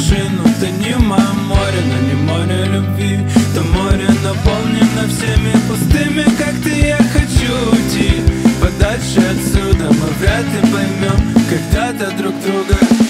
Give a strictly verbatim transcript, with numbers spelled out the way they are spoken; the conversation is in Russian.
машину. Ты не в моем море, но не море любви. То море наполнено всеми пустыми, как ты. Я хочу уйти подальше отсюда. Мы вряд ли поймем когда-то друг друга.